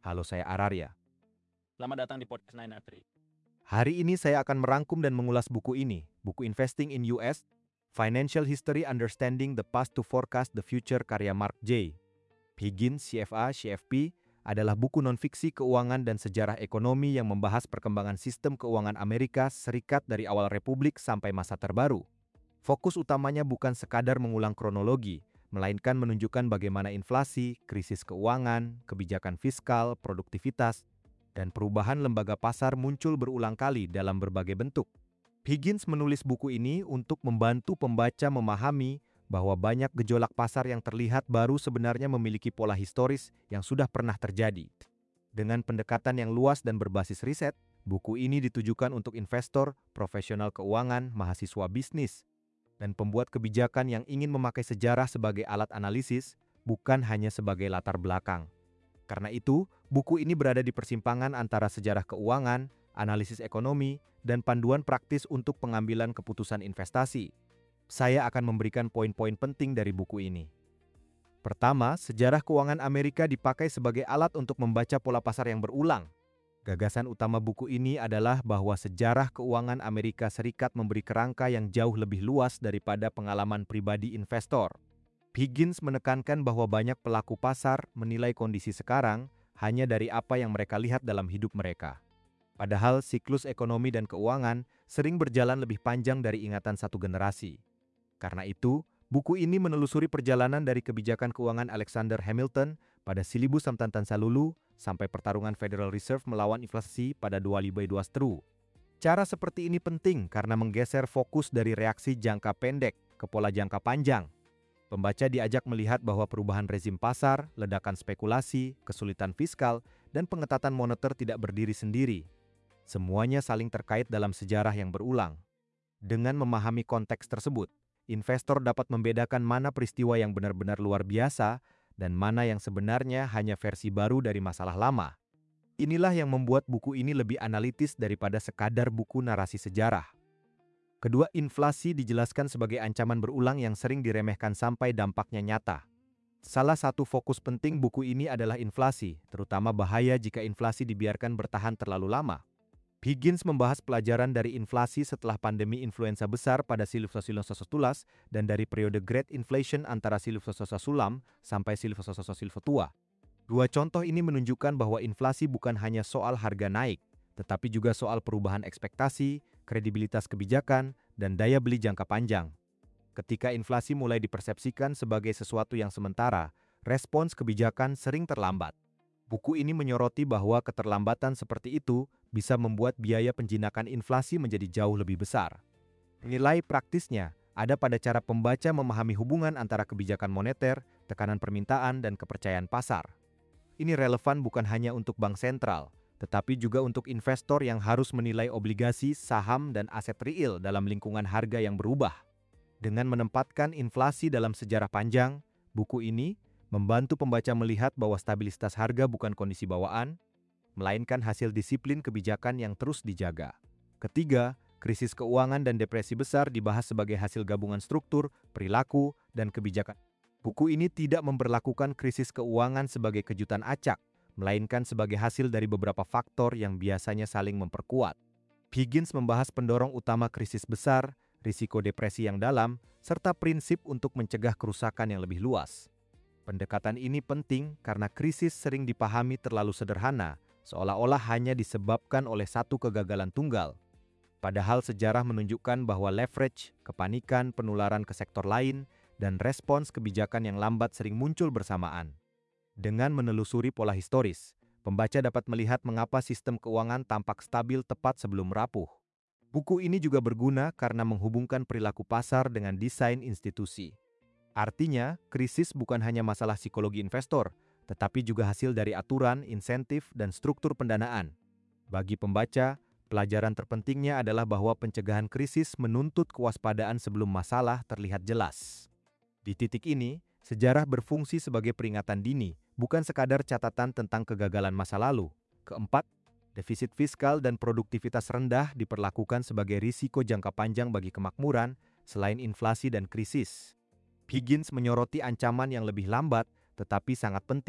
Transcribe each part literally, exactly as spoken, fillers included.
Halo, saya Araria. Selamat datang di podcast Nine Atri. Hari ini saya akan merangkum dan mengulas buku ini, buku Investing in U S, Financial History Understanding the Past to Forecast the Future karya Mark J. Higgins, C F A, C F P, adalah buku non-fiksi keuangan dan sejarah ekonomi yang membahas perkembangan sistem keuangan Amerika Serikat dari awal Republik sampai masa terbaru. Fokus utamanya bukan sekadar mengulang kronologi, melainkan menunjukkan bagaimana inflasi, krisis keuangan, kebijakan fiskal, produktivitas, dan perubahan lembaga pasar muncul berulang kali dalam berbagai bentuk. Higgins menulis buku ini untuk membantu pembaca memahami bahwa banyak gejolak pasar yang terlihat baru sebenarnya memiliki pola historis yang sudah pernah terjadi. Dengan pendekatan yang luas dan berbasis riset, buku ini ditujukan untuk investor, profesional keuangan, mahasiswa bisnis, dan pembuat kebijakan yang ingin memakai sejarah sebagai alat analisis, bukan hanya sebagai latar belakang. Karena itu, buku ini berada di persimpangan antara sejarah keuangan, analisis ekonomi, dan panduan praktis untuk pengambilan keputusan investasi. Saya akan memberikan poin-poin penting dari buku ini. Pertama, sejarah keuangan Amerika dipakai sebagai alat untuk membaca pola pasar yang berulang. Gagasan utama buku ini adalah bahwa sejarah keuangan Amerika Serikat memberi kerangka yang jauh lebih luas daripada pengalaman pribadi investor. Higgins menekankan bahwa banyak pelaku pasar menilai kondisi sekarang hanya dari apa yang mereka lihat dalam hidup mereka. Padahal siklus ekonomi dan keuangan sering berjalan lebih panjang dari ingatan satu generasi. Karena itu, buku ini menelusuri perjalanan dari kebijakan keuangan Alexander Hamilton pada Silibus Samtantansalulu sampai pertarungan Federal Reserve melawan inflasi pada dua ribu dua belas. Cara seperti ini penting karena menggeser fokus dari reaksi jangka pendek ke pola jangka panjang. Pembaca diajak melihat bahwa perubahan rezim pasar, ledakan spekulasi, kesulitan fiskal, dan pengetatan moneter tidak berdiri sendiri. Semuanya saling terkait dalam sejarah yang berulang. Dengan memahami konteks tersebut, investor dapat membedakan mana peristiwa yang benar-benar luar biasa dan mana yang sebenarnya hanya versi baru dari masalah lama. Inilah yang membuat buku ini lebih analitis daripada sekadar buku narasi sejarah. Kedua, inflasi dijelaskan sebagai ancaman berulang yang sering diremehkan sampai dampaknya nyata. Salah satu fokus penting buku ini adalah inflasi, terutama bahaya jika inflasi dibiarkan bertahan terlalu lama. Higgins membahas pelajaran dari inflasi setelah pandemi influenza besar pada Silvososilus Tulas dan dari periode Great Inflation antara Silvososilus Sulam sampai Silvososilus Tua. Dua contoh ini menunjukkan bahwa inflasi bukan hanya soal harga naik, tetapi juga soal perubahan ekspektasi, kredibilitas kebijakan, dan daya beli jangka panjang. Ketika inflasi mulai dipersepsikan sebagai sesuatu yang sementara, respons kebijakan sering terlambat. Buku ini menyoroti bahwa keterlambatan seperti itu bisa membuat biaya penjinakan inflasi menjadi jauh lebih besar. Nilai praktisnya ada pada cara pembaca memahami hubungan antara kebijakan moneter, tekanan permintaan, dan kepercayaan pasar. Ini relevan bukan hanya untuk bank sentral, tetapi juga untuk investor yang harus menilai obligasi, saham, dan aset real dalam lingkungan harga yang berubah. Dengan menempatkan inflasi dalam sejarah panjang, buku ini membantu pembaca melihat bahwa stabilitas harga bukan kondisi bawaan, melainkan hasil disiplin kebijakan yang terus dijaga. Ketiga, krisis keuangan dan depresi besar dibahas sebagai hasil gabungan struktur, perilaku, dan kebijakan. Buku ini tidak memperlakukan krisis keuangan sebagai kejutan acak, melainkan sebagai hasil dari beberapa faktor yang biasanya saling memperkuat. Higgins membahas pendorong utama krisis besar, risiko depresi yang dalam, serta prinsip untuk mencegah kerusakan yang lebih luas. Pendekatan ini penting karena krisis sering dipahami terlalu sederhana, seolah-olah hanya disebabkan oleh satu kegagalan tunggal. Padahal sejarah menunjukkan bahwa leverage, kepanikan, penularan ke sektor lain, dan respons kebijakan yang lambat sering muncul bersamaan. Dengan menelusuri pola historis, pembaca dapat melihat mengapa sistem keuangan tampak stabil tepat sebelum rapuh. Buku ini juga berguna karena menghubungkan perilaku pasar dengan desain institusi. Artinya, krisis bukan hanya masalah psikologi investor, tetapi juga hasil dari aturan, insentif, dan struktur pendanaan. Bagi pembaca, pelajaran terpentingnya adalah bahwa pencegahan krisis menuntut kewaspadaan sebelum masalah terlihat jelas. Di titik ini, sejarah berfungsi sebagai peringatan dini, bukan sekadar catatan tentang kegagalan masa lalu. Keempat, defisit fiskal dan produktivitas rendah diperlakukan sebagai risiko jangka panjang bagi kemakmuran selain inflasi dan krisis. Higgins menyoroti ancaman yang lebih lambat tetapi sangat penting,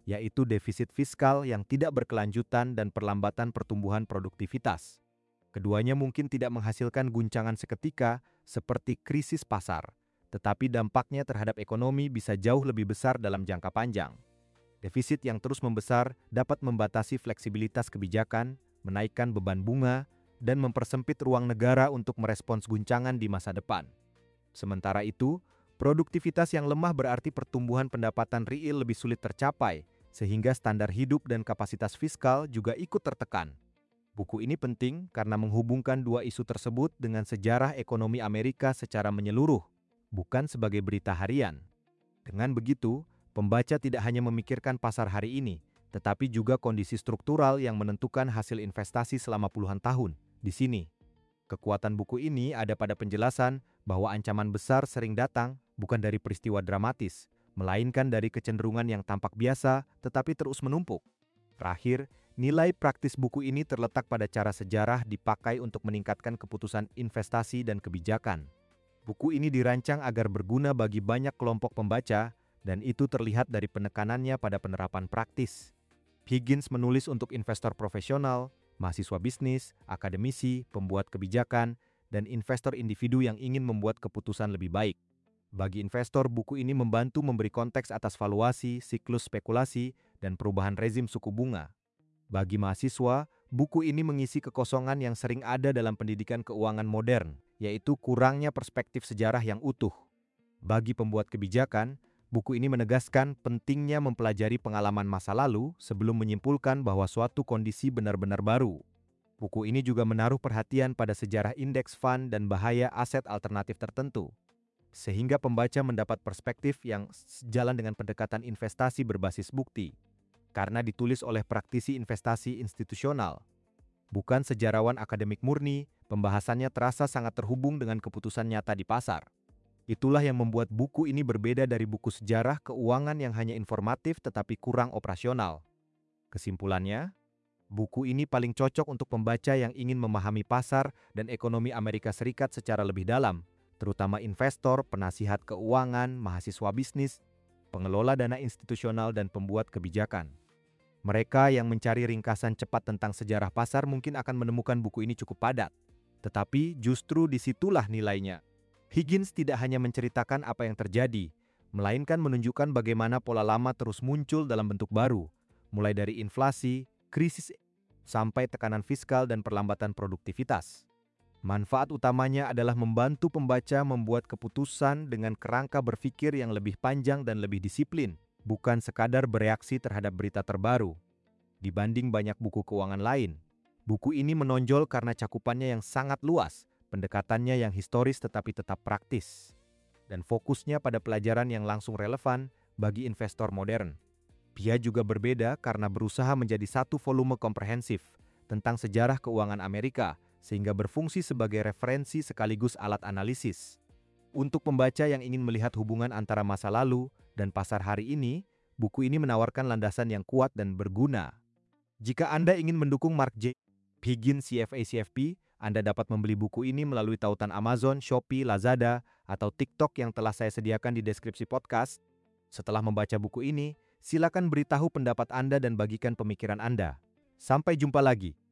yaitu defisit fiskal yang tidak berkelanjutan dan perlambatan pertumbuhan produktivitas. Keduanya mungkin tidak menghasilkan guncangan seketika seperti krisis pasar, tetapi dampaknya terhadap ekonomi bisa jauh lebih besar dalam jangka panjang. Defisit yang terus membesar dapat membatasi fleksibilitas kebijakan, menaikkan beban bunga, dan mempersempit ruang negara untuk merespons guncangan di masa depan. Sementara itu, produktivitas yang lemah berarti pertumbuhan pendapatan real lebih sulit tercapai, sehingga standar hidup dan kapasitas fiskal juga ikut tertekan. Buku ini penting karena menghubungkan dua isu tersebut dengan sejarah ekonomi Amerika secara menyeluruh, bukan sebagai berita harian. Dengan begitu, pembaca tidak hanya memikirkan pasar hari ini, tetapi juga kondisi struktural yang menentukan hasil investasi selama puluhan tahun. Di sini, kekuatan buku ini ada pada penjelasan bahwa ancaman besar sering datang bukan dari peristiwa dramatis, melainkan dari kecenderungan yang tampak biasa tetapi terus menumpuk. Terakhir, nilai praktis buku ini terletak pada cara sejarah dipakai untuk meningkatkan keputusan investasi dan kebijakan. Buku ini dirancang agar berguna bagi banyak kelompok pembaca, dan itu terlihat dari penekanannya pada penerapan praktis. Higgins menulis untuk investor profesional, mahasiswa bisnis, akademisi, pembuat kebijakan, dan investor individu yang ingin membuat keputusan lebih baik. Bagi investor, buku ini membantu memberi konteks atas valuasi, siklus spekulasi, dan perubahan rezim suku bunga. Bagi mahasiswa, buku ini mengisi kekosongan yang sering ada dalam pendidikan keuangan modern, yaitu kurangnya perspektif sejarah yang utuh. Bagi pembuat kebijakan, buku ini menegaskan pentingnya mempelajari pengalaman masa lalu sebelum menyimpulkan bahwa suatu kondisi benar-benar baru. Buku ini juga menaruh perhatian pada sejarah indeks fund dan bahaya aset alternatif tertentu, sehingga pembaca mendapat perspektif yang sejalan dengan pendekatan investasi berbasis bukti. Karena ditulis oleh praktisi investasi institusional, bukan sejarawan akademik murni, pembahasannya terasa sangat terhubung dengan keputusan nyata di pasar. Itulah yang membuat buku ini berbeda dari buku sejarah keuangan yang hanya informatif tetapi kurang operasional. Kesimpulannya, buku ini paling cocok untuk pembaca yang ingin memahami pasar dan ekonomi Amerika Serikat secara lebih dalam, terutama investor, penasihat keuangan, mahasiswa bisnis, pengelola dana institusional, dan pembuat kebijakan. Mereka yang mencari ringkasan cepat tentang sejarah pasar mungkin akan menemukan buku ini cukup padat. Tetapi justru disitulah nilainya. Higgins tidak hanya menceritakan apa yang terjadi, melainkan menunjukkan bagaimana pola lama terus muncul dalam bentuk baru, mulai dari inflasi, krisis, sampai tekanan fiskal dan perlambatan produktivitas. Manfaat utamanya adalah membantu pembaca membuat keputusan dengan kerangka berpikir yang lebih panjang dan lebih disiplin, bukan sekadar bereaksi terhadap berita terbaru. Dibanding banyak buku keuangan lain, buku ini menonjol karena cakupannya yang sangat luas, pendekatannya yang historis tetapi tetap praktis, dan fokusnya pada pelajaran yang langsung relevan bagi investor modern. Dia juga berbeda karena berusaha menjadi satu volume komprehensif tentang sejarah keuangan Amerika, sehingga berfungsi sebagai referensi sekaligus alat analisis. Untuk pembaca yang ingin melihat hubungan antara masa lalu dan pasar hari ini, buku ini menawarkan landasan yang kuat dan berguna. Jika Anda ingin mendukung Mark J. Higgins C F A C F P, Anda dapat membeli buku ini melalui tautan Amazon, Shopee, Lazada, atau TikTok yang telah saya sediakan di deskripsi podcast. Setelah membaca buku ini, silakan beritahu pendapat Anda dan bagikan pemikiran Anda. Sampai jumpa lagi.